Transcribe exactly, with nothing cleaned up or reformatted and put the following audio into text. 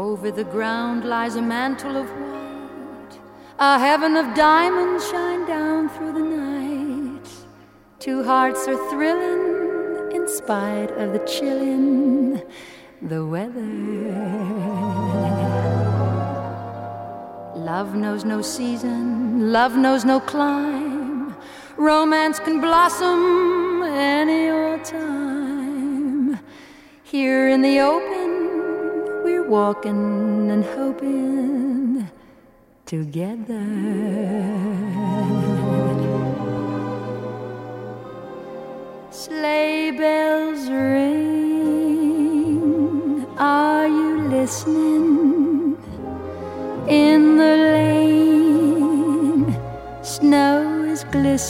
Over the ground lies a mantle of white, a heaven of diamonds shine down through the night. Two hearts are thrilling in spite of the chillin' the weather. Love knows no season, love knows no clime. Romance can blossom any old time. Here in the open, we're walking and hoping together. Sleigh bells ring, are you listening? In the lane, snow is glistening.